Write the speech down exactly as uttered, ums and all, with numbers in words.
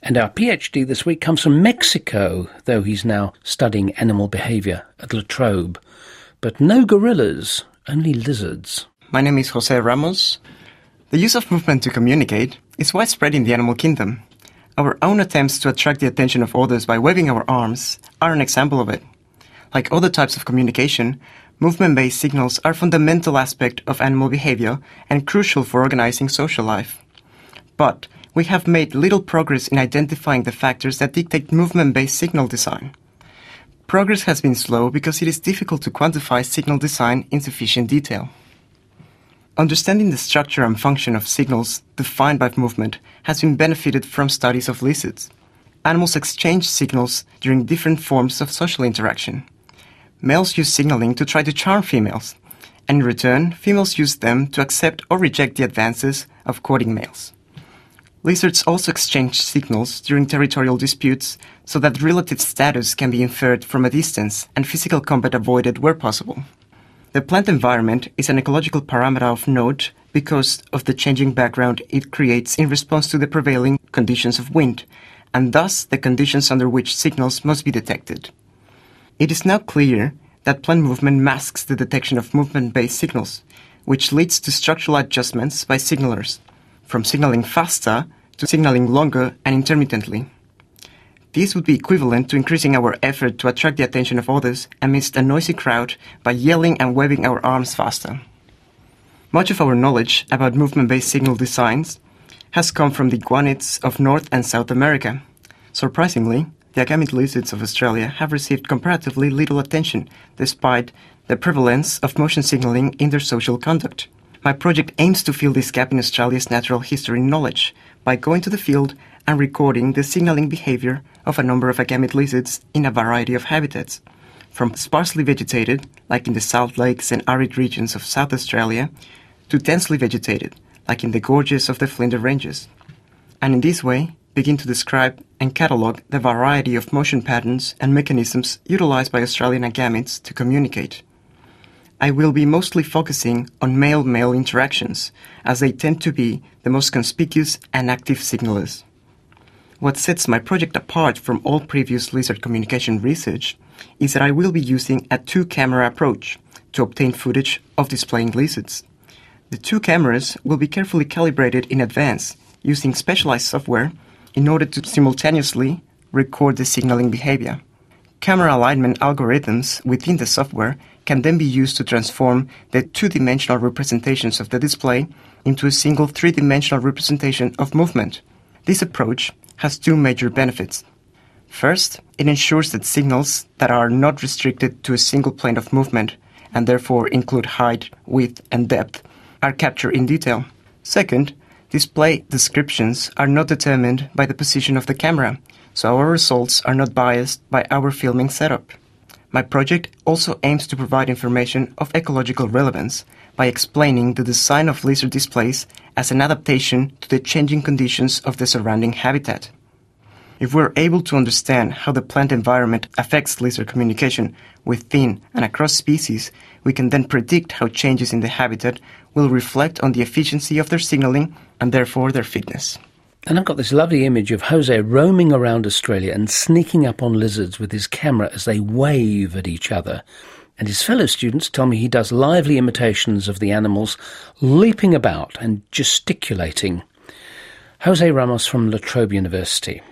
And our PhD this week comes from Mexico, though he's now studying animal behaviour at La Trobe. But no gorillas, only lizards. My name is Jose Ramos. The use of movement to communicate is widespread in the animal kingdom. Our own attempts to attract the attention of others by waving our arms are an example of it. Like other types of communication, movement-based signals are a fundamental aspect of animal behavior and crucial for organizing social life. But we have made little progress in identifying the factors that dictate movement-based signal design. Progress has been slow because it is difficult to quantify signal design in sufficient detail. Understanding the structure and function of signals defined by movement has been benefited from studies of lizards. Animals exchange signals during different forms of social interaction. Males use signaling to try to charm females, and in return, females use them to accept or reject the advances of courting males. Lizards also exchange signals during territorial disputes so that relative status can be inferred from a distance and physical combat avoided where possible. The plant environment is an ecological parameter of note because of the changing background it creates in response to the prevailing conditions of wind, and thus the conditions under which signals must be detected. It is now clear that plant movement masks the detection of movement-based signals, which leads to structural adjustments by signalers, from signaling faster to signaling longer and intermittently. This would be equivalent to increasing our effort to attract the attention of others amidst a noisy crowd by yelling and waving our arms faster. Much of our knowledge about movement-based signal designs has come from the iguanids of North and South America. Surprisingly, the agamid lizards of Australia have received comparatively little attention, despite the prevalence of motion signaling in their social conduct. My project aims to fill this gap in Australia's natural history knowledge by going to the field and recording the signaling behavior of a number of agamid lizards in a variety of habitats, from sparsely vegetated, like in the Salt Lakes and arid regions of South Australia, to densely vegetated, like in the gorges of the Flinders Ranges, and in this way begin to describe and catalogue the variety of motion patterns and mechanisms utilized by Australian agamids to communicate. I will be mostly focusing on male-male interactions, as they tend to be the most conspicuous and active signalers. What sets my project apart from all previous lizard communication research is that I will be using a two-camera approach to obtain footage of displaying lizards. The two cameras will be carefully calibrated in advance using specialized software in order to simultaneously record the signaling behavior. Camera alignment algorithms within the software can then be used to transform the two-dimensional representations of the display into a single three-dimensional representation of movement. This approach has two major benefits. First, it ensures that signals that are not restricted to a single plane of movement, and therefore include height, width, and depth, are captured in detail. Second, display descriptions are not determined by the position of the camera, so our results are not biased by our filming setup. My project also aims to provide information of ecological relevance by explaining the design of lizard displays as an adaptation to the changing conditions of the surrounding habitat. If we're able to understand how the plant environment affects lizard communication within and across species, we can then predict how changes in the habitat will reflect on the efficiency of their signaling and therefore their fitness. And I've got this lovely image of Jose roaming around Australia and sneaking up on lizards with his camera as they wave at each other. And his fellow students tell me he does lively imitations of the animals, leaping about and gesticulating. Jose Ramos from La Trobe University.